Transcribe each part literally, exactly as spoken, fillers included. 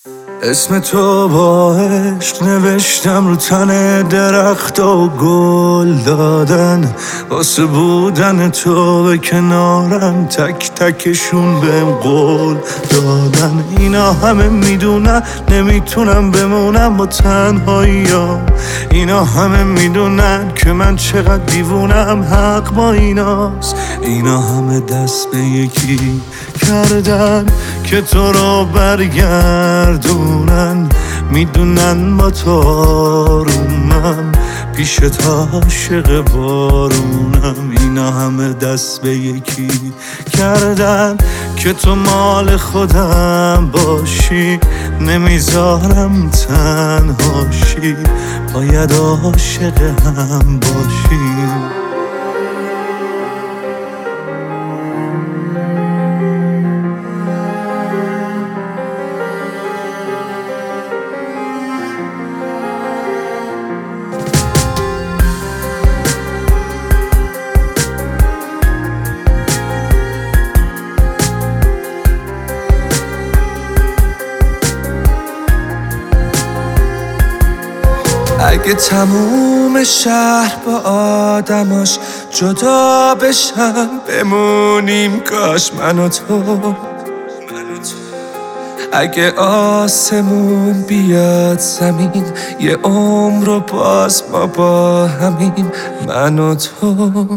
اسم تو با عشق نوشتم رو تن درخت و گل دادن، واسه بودن تو به کنارم تک تکشون بهم قول دادن. اینا همه میدونن نمیتونم بمونم با تنهاییام، اینا همه میدونن که من چقدر دیوونم، حق با ایناست. اینا همه دست به یکی کردن که تو رو برگردونن، میدونن با تو آرومم، پیش تا عاشق بارونم. اینا همه دست به یکی کردن که تو مال خودم باشی، نمیذارم تنهاشی، باید عاشق هم باشیم. اگه تموم شهر با آدماش جدا بشن، بمونیم کاش من و تو. اگه آسمون بیاد زمین، یه عمر رو باز ما با همین، من و تو.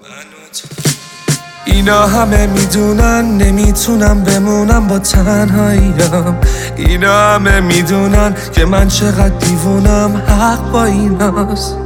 اینا همه میدونن نمیتونم بمونم با تنهاییام، اینا همه میدونن که من چقدر دیوونم، حق با ایناست.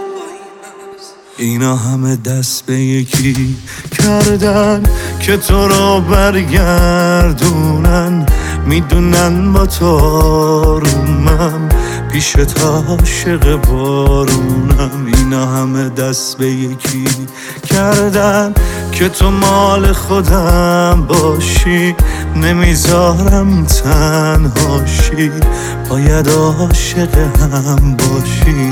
اینا همه دست به یکی کردن که تو رو برگردونن، میدونن با تو آرومم، پیش تا عاشق بارونم. اینا همه دست به یکی کردن که تو مال خودم باشی، نمیذارم تنهاشی، باید عاشق هم باشی.